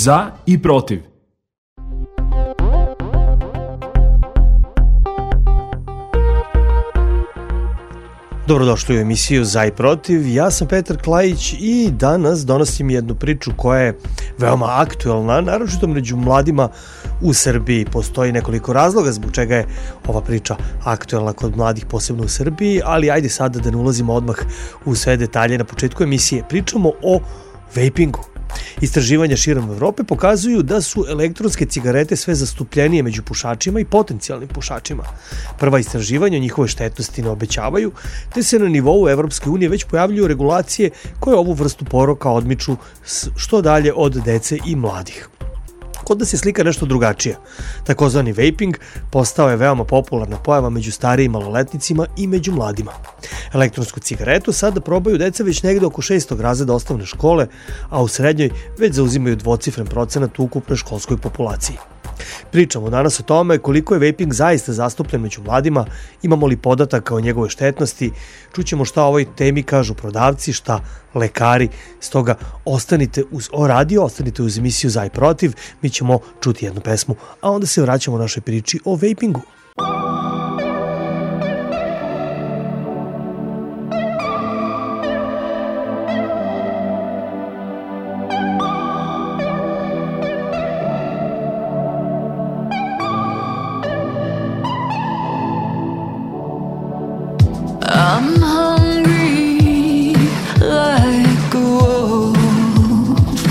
Za i protiv. Dobrodošli u emisiju Za i protiv. Ja sam Petar Klajić i danas donosim jednu priču koja je veoma aktuelna, naročito među mladima u Srbiji. Postoji nekoliko razloga zbog čega je ova priča aktuelna kod mladih, posebno u Srbiji, ali ajde sada da ne ulazimo odmah u sve detalje. Na početku emisije pričamo o vejpingu. Istraživanja širom Evrope pokazuju da su elektronske cigarete sve zastupljenije među pušačima i potencijalnim pušačima. Prva istraživanja o njihovoj štetnosti ne obećavaju, te se na nivou Evropske unije već pojavljuju regulacije koje ovu vrstu poroka odmiču što dalje od dece i mladih. Kod nas je slika nešto drugačija. Takozvani vaping postao je veoma popularna pojava među starijim maloletnicima i među mladima. Elektronsku cigaretu sada probaju deca već negde oko 6. razreda osnovne škole, a u srednjoj već zauzimaju dvocifren procenat u ukupnoj školskoj populaciji. Pričamo danas o tome koliko je vaping zaista zastupljen među mladima, imamo li podataka o njegove štetnosti, čućemo šta o ovoj temi kažu prodavci, šta lekari, stoga ostanite uz radio, ostanite uz emisiju Za i protiv, mi ćemo čuti jednu pesmu, a onda se vraćamo našoj priči o vapingu. I'm hungry like a wolf.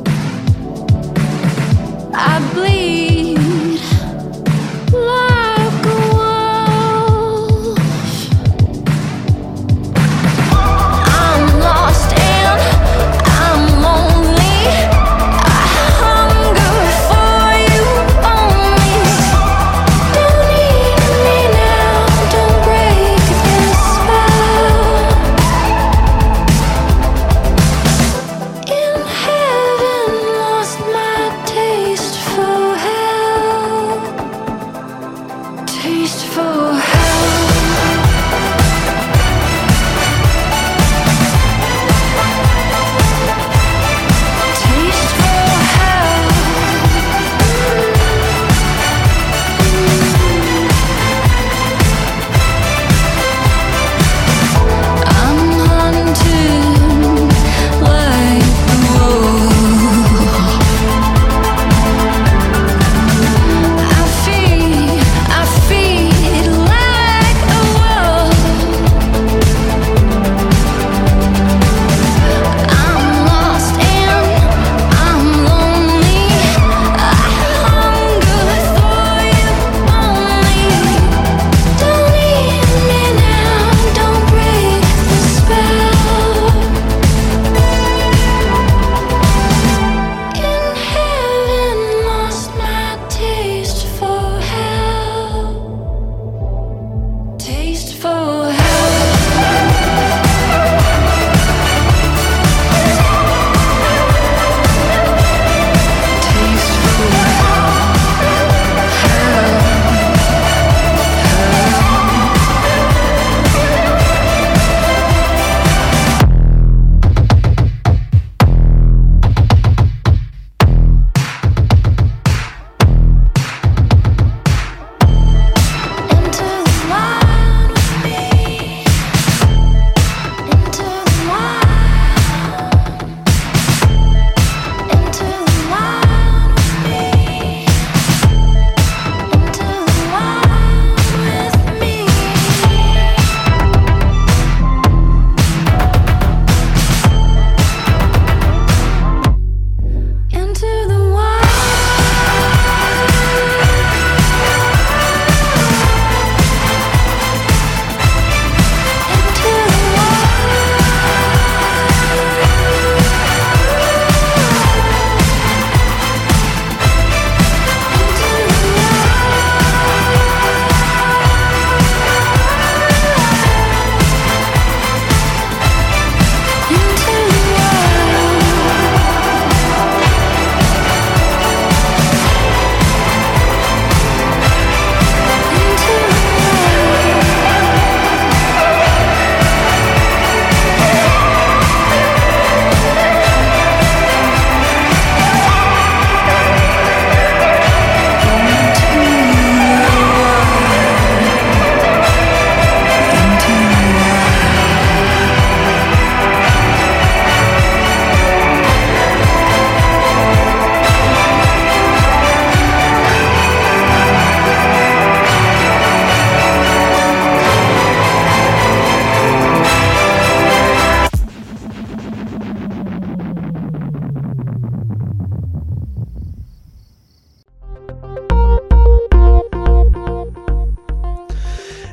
I bleed like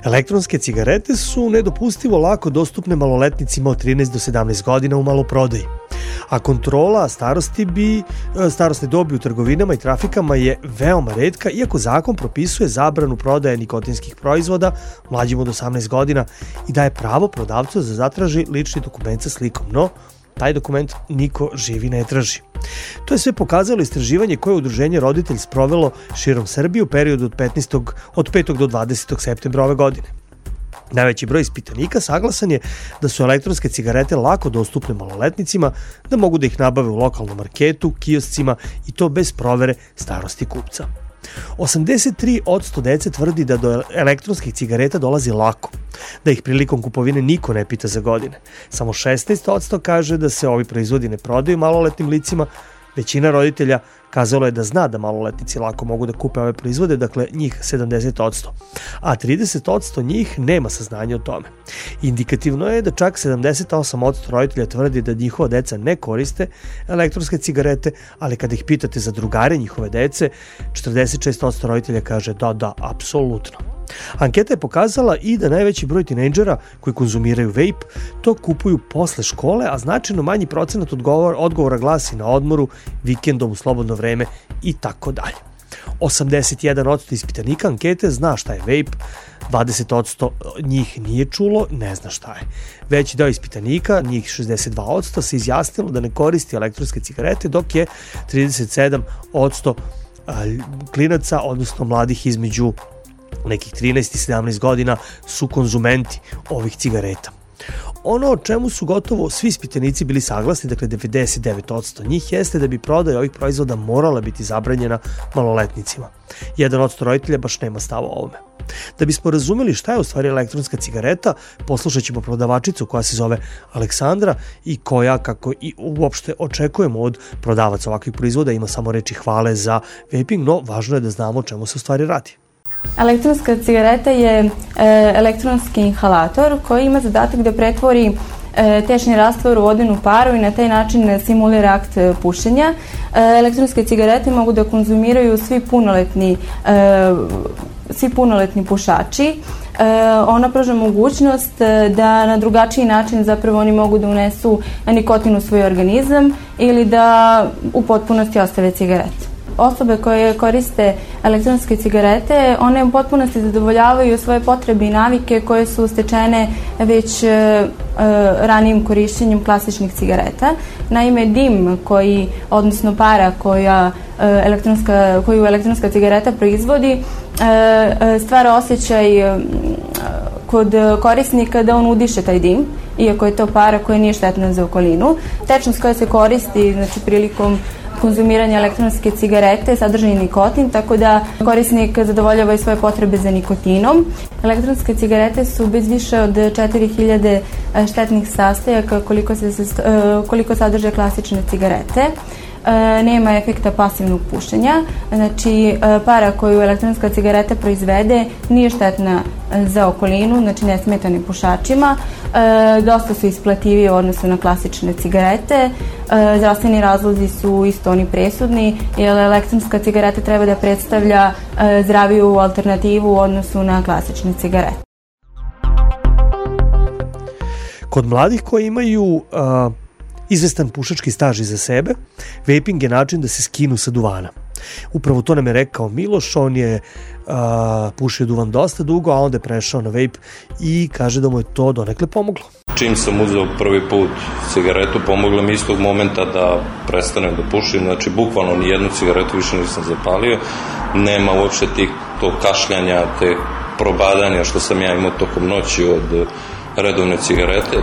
Elektronske cigarete su nedopustivo lako dostupne maloletnicima od 13 do 17 godina u maloprodaji, a kontrola starosne dobi u trgovinama i trafikama je veoma retka, iako zakon propisuje zabranu prodaje nikotinskih proizvoda mlađim od 18 godina i daje pravo prodavcu da zatraži lični dokument sa slikom, no taj dokument niko živi ne traži. To je sve pokazalo istraživanje koje je Udruženje Roditelj sprovelo širom Srbije u periodu od 5. do 20. septembra ove godine. Najveći broj ispitanika saglasan je da su elektronske cigarete lako dostupne maloletnicima, da mogu da ih nabave u lokalnom marketu, kioscima i to bez provere starosti kupca. 83% dece tvrdi da do elektronskih cigareta dolazi lako, da ih prilikom kupovine niko ne pita za godine. Samo 16% kaže da se ovi proizvodi ne prodaju maloletnim licima. Većina roditelja kazalo je da zna da maloletnici lako mogu da kupe ove proizvode, dakle njih 70%, a 30% njih nema saznanja o tome. Indikativno je da čak 78% roditelja tvrdi da njihova deca ne koriste elektronske cigarete, ali kada ih pitate za drugare njihove dece, 46% roditelja kaže da, apsolutno. Anketa je pokazala i da najveći broj tinejdžera koji konzumiraju vape to kupuju posle škole, a značajno manji procenat odgovora glasi na odmoru, vikendom, u slobodno vreme i tako dalje. 81% ispitanika ankete zna šta je vape, 20% njih nije čulo, ne zna šta je. Veći deo ispitanika, njih 62%, se izjasnilo da ne koristi elektronske cigarete, dok je 37% klinaca, odnosno mladih između nekih 13 i 17 godina su konzumenti ovih cigareta. Ono o čemu su gotovo svi ispitanici bili saglasni, dakle 99% njih, jeste da bi prodaja ovih proizvoda morala biti zabranjena maloletnicima. 1% roditelja baš nema stava o ovome. Da bismo razumeli šta je u stvari elektronska cigareta, poslušat ćemo prodavačicu koja se zove Aleksandra i koja, kako i uopšte očekujemo od prodavaca ovakvih proizvoda, ima samo reči hvale za vaping, no važno je da znamo o čemu se u stvari radi. Elektronska cigareta je elektronski inhalator koji ima zadatak da pretvori tečni rastvor u vodenu paru i na taj način simulira akt pušenja. Elektronske cigarete mogu da konzumiraju svi punoletni pušači. Ona pruža mogućnost da na drugačiji način zapravo oni mogu da unesu nikotin u svoj organizam ili da u potpunosti ostave cigarete. Osobe koje koriste elektronske cigarete, one u potpunosti zadovoljavaju svoje potrebe i navike koje su stečene već ranijim korišćenjem klasičnih cigareta. Naime, dim odnosno para koju elektronska cigareta proizvodi stvara osjećaj kod korisnika da on udiše taj dim, iako je to para koja nije štetna za okolinu. Tečnost koja se koristi, znači prilikom konzumiranja elektronske cigarete sadrži nikotin, tako da korisnik zadovoljava i svoje potrebe za nikotinom. Elektronske cigarete su bez više od 4000 štetnih sastojaka koliko sadrže klasične cigarete. Nema efekta pasivnog pušenja, znači para koju elektronska cigareta proizvede nije štetna za okolinu, znači ne smeta ni pušačima, dosta su isplativije u odnosu na klasične cigarete, zdravstveni razlozi su isto oni presudni, jer elektronska cigareta treba da predstavlja zdraviju alternativu u odnosu na klasične cigarete. Kod mladih koji imaju izvestan pušački staž iza sebe, vaping je način da se skinu sa duvana. Upravo to nam je rekao Miloš, on je pušio duvan dosta dugo, a onda je prešao na vape i kaže da mu je to donekle pomoglo. Čim sam uzeo prvi put cigaretu, pomoglo mi istog momenta da prestanem da pušim, znači bukvalno ni jednu cigaretu više nisam zapalio, nema uopšte tog kašljanja, te probadanja što sam ja imao tokom noći od redovne cigarete.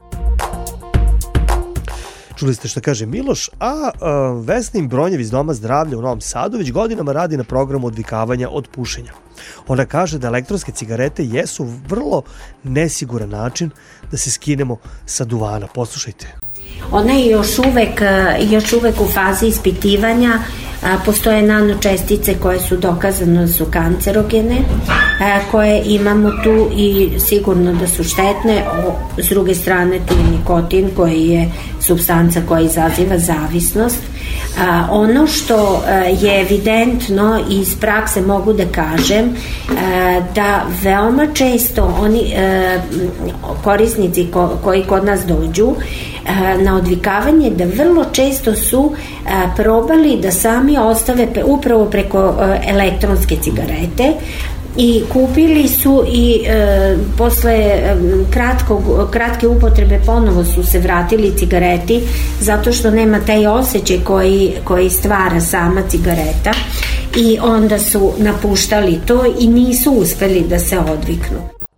Čuli ste šta kaže Miloš, a Vesna Imbronjev iz Doma zdravlja u Novom Sadu već godinama radi na programu odvikavanja od pušenja. Ona kaže da elektronske cigarete jesu vrlo nesiguran način da se skinemo sa duvana. Poslušajte. Ona je još uvek u fazi ispitivanja. Postoje nanočestice koje su dokazano da su kancerogene, koje imamo tu i sigurno da su štetne. S druge strane tu je nikotin koji je supstanca koja izaziva zavisnost. Ono što je evidentno iz prakse mogu da kažem da veoma često oni korisnici koji kod nas dođu na odvikavanje, da vrlo često su probali da sami ostave upravo preko elektronske cigarete i kupili su i posle kratke upotrebe ponovo su se vratili cigareti zato što nema taj osjećaj koji stvara sama cigareta i onda su napuštali to i nisu uspeli da se odviknu.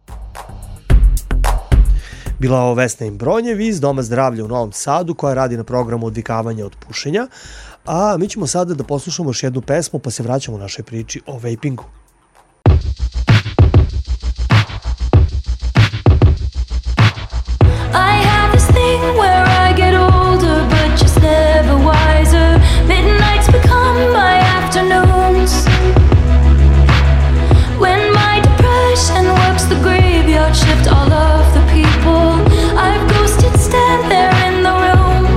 Bila ovo Vesna Imbronjev iz Doma zdravlja u Novom Sadu koja radi na programu odvikavanja od pušenja, a mi ćemo sada da poslušamo još jednu pesmu pa se vraćamo u našoj priči o vejpingu. Shift all of the people I've ghosted stand there in the room.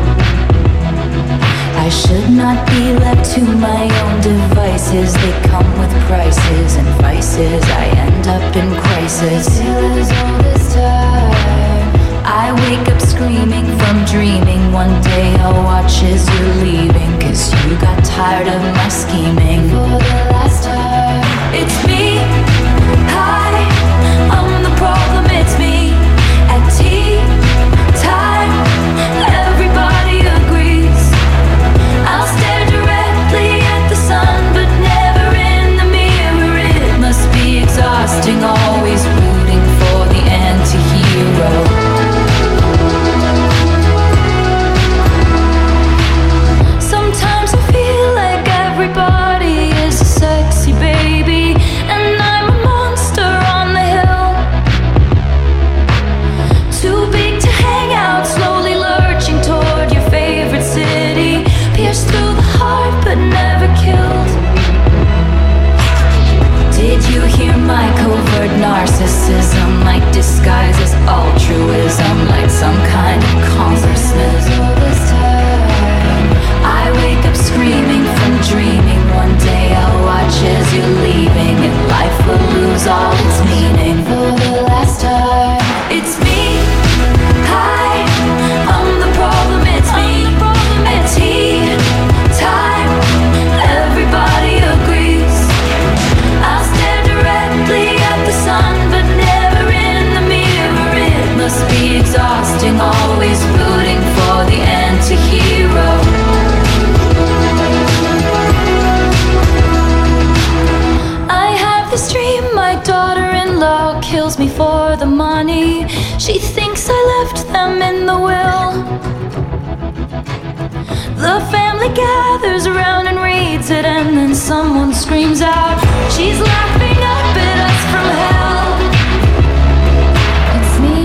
I should not be left to my own devices. They come with prices and vices. I end up in crisis. Still is all this time. I wake up screaming from dreaming. One day I'll watch as you're leaving, 'cause you got tired of my scheming. For the last time, it's me. Hi, I'm the problem, it's me. At tea time, everybody agrees. I'll stare directly at the sun, but never in the mirror. It must be exhausting, always rooting for the anti-hero. Sometimes I feel like everybody is a sexy baby, and I'm a monster on the hill. Too big to hang out, slowly lurching toward your favorite city. Pierced through the heart but never killed. Did you hear my covert narcissism? Like disguise as altruism, like some kind of congressman. All this time, I wake up screaming from dreaming. One day I'll watch as you're leaving, and life will lose all its meaning. For the last time, it's me. Hi, I'm the problem, it's me. At tea time, everybody agrees. I'll stare directly at the sun, but never in the mirror. It must be exhausting, always rooting for the anti-hero. I have this dream, my daughter-in-law kills me for the money. She thinks I left them in the will. The family gathers around and reads it, and then someone screams out, she's laughing up at us from hell. It's me.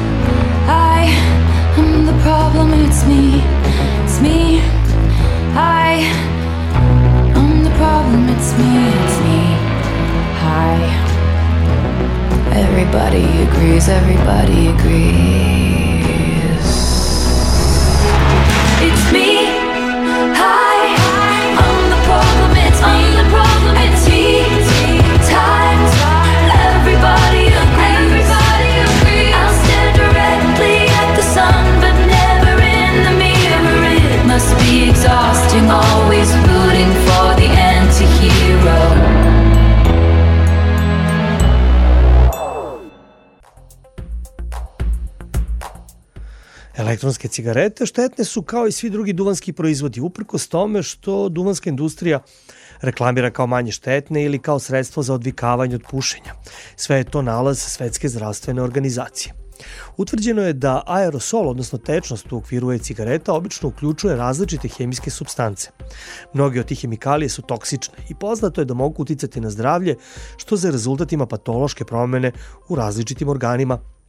I'm the problem, it's me. It's me. I'm the problem, it's me. It's me. Hi. Everybody agrees, everybody agrees. It's me. Hi, I'm the problem, it's me. I'm the problem, it's me. Time, everybody agrees. Everybody agrees. I'll stare directly at the sun, but never in the mirror. It must be exhausting, always rooting for the anti-hero. Elektronske cigarete štetne su kao i svi drugi duvanski proizvodi, uprkos tome što duvanska industrija reklamira kao manje štetne ili kao sredstvo za odvikavanje od pušenja. Sve je to nalaz Svetske zdravstvene organizacije. Utvrđeno je da aerosol, odnosno tečnost u okviru e-cigareta, obično uključuje različite hemijske supstance. Mnoge od tih hemikalije su toksične i poznato je da mogu uticati na zdravlje, što za rezultat ima patološke promene u različitim organima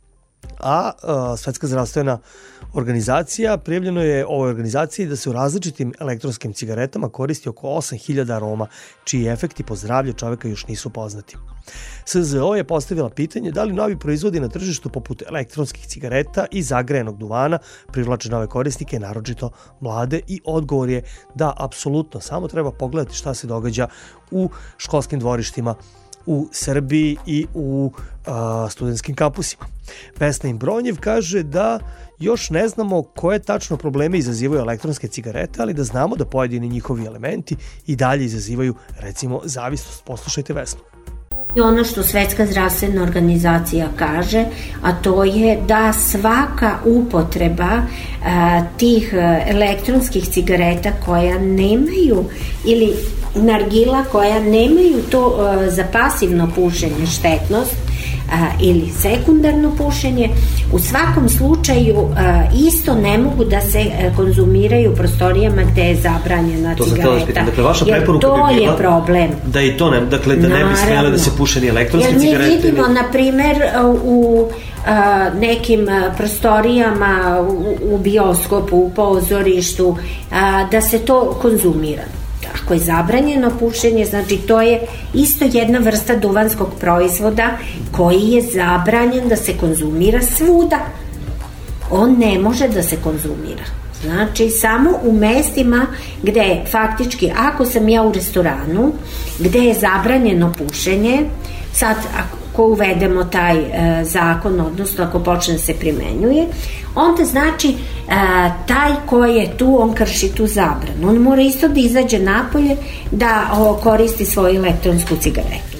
a Svetska zdravstvena organizacija, prijavljeno je ovoj organizaciji da se u različitim elektronskim cigaretama koristi oko 8000 aroma, čiji efekti po zdravlje čoveka još nisu poznati. SZO je postavila pitanje da li novi proizvodi na tržištu poput elektronskih cigareta i zagrejanog duvana privlače nove korisnike, naročito mlade, i odgovor je da apsolutno, samo treba pogledati šta se događa u školskim dvorištima u Srbiji i u studentskim kampusima. Vesna Imbronjev kaže da još ne znamo koje tačno probleme izazivaju elektronske cigarete, ali da znamo da pojedini njihovi elementi i dalje izazivaju, recimo, zavisnost. Poslušajte Vesnu. I ono što Svetska zdravstvena organizacija kaže, a to je da svaka upotreba tih elektronskih cigareta koja nemaju, ili nargila koja nemaju to za pasivno pušenje štetnost ili sekundarno pušenje, u svakom slučaju isto ne mogu da se konzumiraju u prostorijama gde je zabranjena cigareta. Dakle, vaša preporuka bi bila je problem. Da i to ne, dakle, da ne bi smjela da se puše ni elektronske cigarete. Jer mi vidimo, na primer, u nekim prostorijama, u bioskopu, u pozorištu, da se to konzumira. Ako je zabranjeno pušenje, znači to je isto jedna vrsta duvanskog proizvoda koji je zabranjen da se konzumira svuda. On ne može da se konzumira. Znači, samo u mestima gde faktički, ako sam ja u restoranu, gde je zabranjeno pušenje, sad ako uvedemo taj zakon, odnosno ako počne se primenjuje, onda znači taj ko je tu, on krši tu zabranu. On mora isto da izađe napolje da koristi svoju elektronsku cigaretu.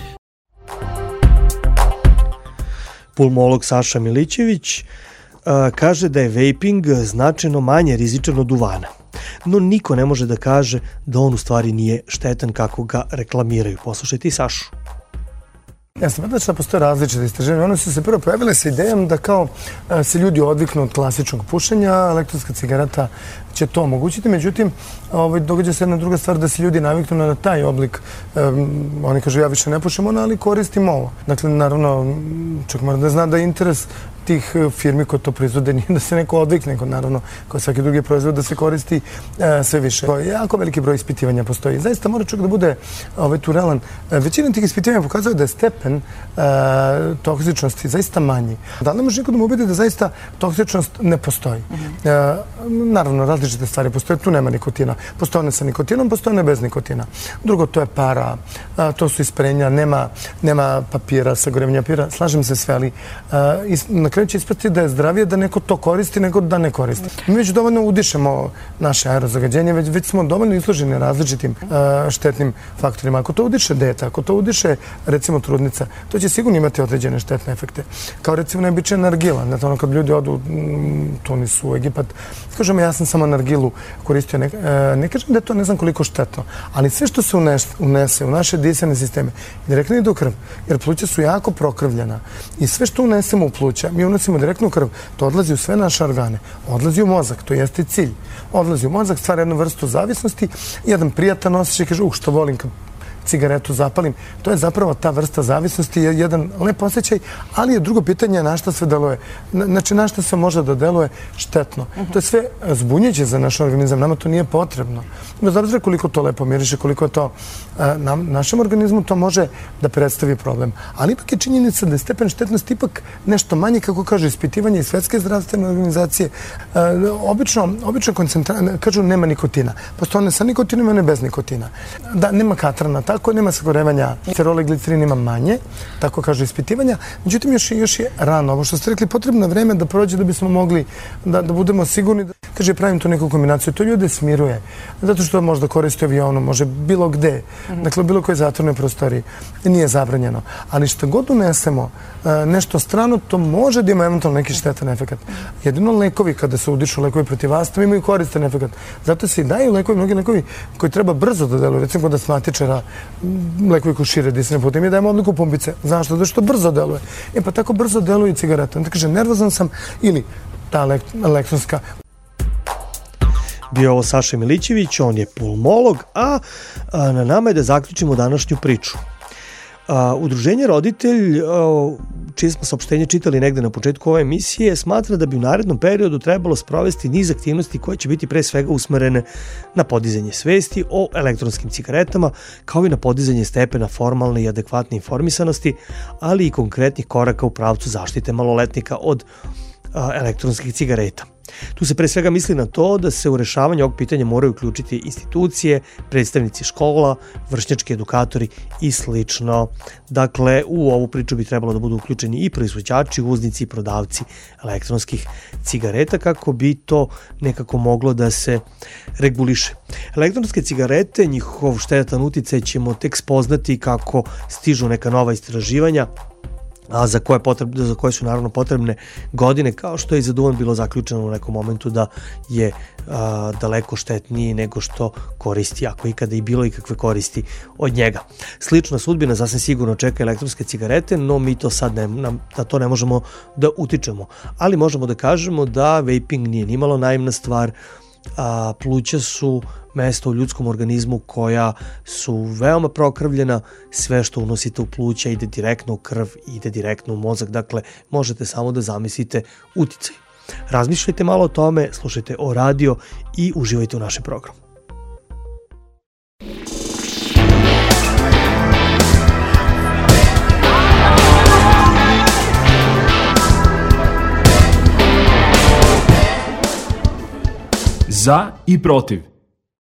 Pulmolog Saša Milićević kaže da je vaping značajno manje rizičan od duvana. No niko ne može da kaže da on u stvari nije štetan kako ga reklamiraju. Poslušajte i Sašu. Ja sam da što postoje različite istraživanja. One su se prvo pojavile sa idejom da kao se ljudi odviknu od klasičnog pušenja, elektronska cigareta će to omogućiti. Međutim, događa se jedna druga stvar, da se ljudi naviknu na taj oblik. Oni kažu, ja više ne pušim ono, ali koristim ovo. Dakle, naravno, čak mora da zna da je interes tih firmi koje to proizvode nije da se neko odvikne, nego naravno kao svaki drugi proizvod da se koristi sve više. Jako veliki broj ispitivanja postoji. Zaista mora čovjek da bude tu realan. Većina tih ispitivanja pokazuje da je stepen toksičnosti zaista manji. Da ne može niko da mu ubedi da zaista toksičnost ne postoji. Naravno, različite stvari postoje. Tu nema nikotina. Postoje one sa nikotinom, postoje one bez nikotina. Drugo, to je para, to su isprenja, nema papira, sagorevanja papira. Slažem se sve, ali na kraju će ispasti da je zdravije da neko to koristi nego da ne koristi. Mi već dovoljno udišemo naše aerozagađenje, već smo dovoljno izloženi različitim štetnim faktorima. Ako to udiše dete, ako to udiše recimo trudnica, to će sigurno imati određene štetne efekte. Kao recimo najbičija nargila. Znate, ono kad ljudi odu u Tunis, u Egipat, kažemo ja sam samo nargilu koristio. Ne kažem da je to ne znam koliko štetno, ali sve što se unese u naše disajne sisteme direktno ide u krv, jer pluća su jako prokrvljena i sve što unesemo u pluća, mi unosimo direktno u krv, to odlazi u sve naše organe, odlazi u mozak, to jeste cilj. Odlazi u mozak, stvara jednu vrstu zavisnosti, jedan prijatan osjećaj kaže, što volim kad cigaretu zapalim. To je zapravo ta vrsta zavisnosti, je jedan lep osjećaj, ali je drugo pitanje na šta sve deluje. Znači, na šta se može da deluje štetno. To je sve zbunjujuće za naš organizam, nama to nije potrebno. Bez obzira koliko to lepo miriše, koliko to našem organizmu to može da predstavi problem. Ali ipak je činjenica da je stepen štetnosti ipak nešto manje, kako kažu ispitivanje i Svetske zdravstvene organizacije. Obično kažu nema nikotina. Postoje one sa nikotinom i one bez nikotina. Da, nema katrana, tako nema sagorevanja, sterol i glicerin ima manje, tako kažu ispitivanja. Međutim, još je rano. Ovo što ste rekli, potrebno vreme da prođe da bismo mogli da budemo sigurni. Kaže, pravim tu neku kombinaciju. To ljude smiruje. Zato što možda koristi avionu, može bilo gde. Dakle, u bilo koje zatvornoj prostoriji. Nije zabranjeno. Ali što god unesemo nešto strano, to može da ima eventualno neki štetan efekat. Jedino lekovi, kada se udišu lekovi protiv astme, imaju koristan efekat. Zato se i daju lekovi, mnogi lekovi koji treba brzo da deluju. Recimo kod astmatičara, lekovi koji šire disajne pute. Mi dajemo odliku pumpice. Zašto? Zato što brzo deluje. Pa tako brzo deluje i cigareta. Onda kaže, nervozan sam ili ta elektronska. Bio ovo Saša Milićević, on je pulmolog, a na nama je da zaključimo današnju priču. Udruženje Roditelj, čije smo saopštenje čitali negde na početku ove emisije, smatra da bi u narednom periodu trebalo sprovesti niz aktivnosti koje će biti pre svega usmerene na podizanje svesti o elektronskim cigaretama, kao i na podizanje stepena formalne i adekvatne informisanosti, ali i konkretnih koraka u pravcu zaštite maloletnika od elektronskih cigareta. Tu se pre svega misli na to da se u rešavanju ovog pitanja moraju uključiti institucije, predstavnici škola, vršnjački edukatori i slično. Dakle, u ovu priču bi trebalo da budu uključeni i proizvođači, uvoznici i prodavci elektronskih cigareta kako bi to nekako moglo da se reguliše. Elektronske cigarete, njihov štetan uticaj ćemo tek spoznati kako stižu neka nova istraživanja, a za koje su naravno potrebne godine, kao što je i za duvan bilo zaključeno u nekom momentu da je daleko štetniji nego što koristi, ako ikada i bilo ikakve koristi od njega. Slična sudbina sasvim sigurno čeka elektronske cigarete, no mi to sad na to ne možemo da utičemo, ali možemo da kažemo da vaping nije nimalo naivna stvar. Pluća su mesto u ljudskom organizmu koja su veoma prokrvljena, sve što unosite u pluća ide direktno u krv, ide direktno u mozak, dakle možete samo da zamislite uticaj. Razmišljajte malo o tome, slušajte o radio i uživajte u našem programu. Za i protiv.